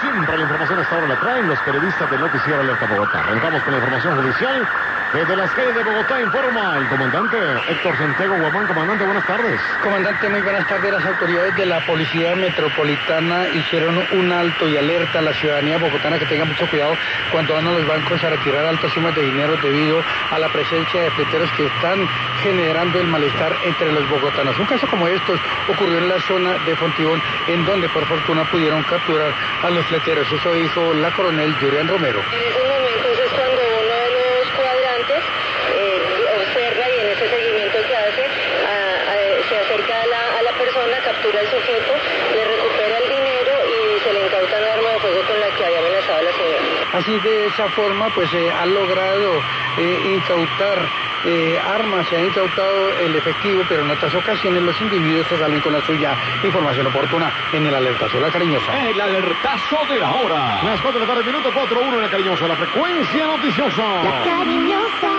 siempre la información hasta ahora la traen los periodistas del Noticiero Alerta Bogotá. Arrancamos con la información judicial. Desde las calles de Bogotá informa el comandante Héctor Santiago Guamán. Comandante, buenas tardes. Comandante, muy buenas tardes. Las autoridades de la Policía Metropolitana hicieron un alto y alerta a la ciudadanía bogotana que tenga mucho cuidado cuando van a los bancos a retirar altas sumas de dinero debido a la presencia de fleteros que están generando el malestar entre los bogotanos. Un caso como estos ocurrió en la zona de Fontibón, en donde por fortuna pudieron capturar a los fleteros. Eso dijo la coronel Julián Romero. En esos momentos es cuando uno de los cuadrantes observa y en ese seguimiento que hace se acerca a la persona, captura al sujeto, le recupera el dinero y se le incauta un arma de fuego con la que había amenazado a la señora. Así de esa forma pues se ha logrado incautar armas, se ha incautado el efectivo, pero en otras ocasiones los individuos se salen con la suya. Información oportuna en el Alertazo La Cariñosa. El Alertazo de la hora. Las 4 de la tarde, minuto 4-1 en La Cariñosa. La frecuencia noticiosa. La Cariñosa.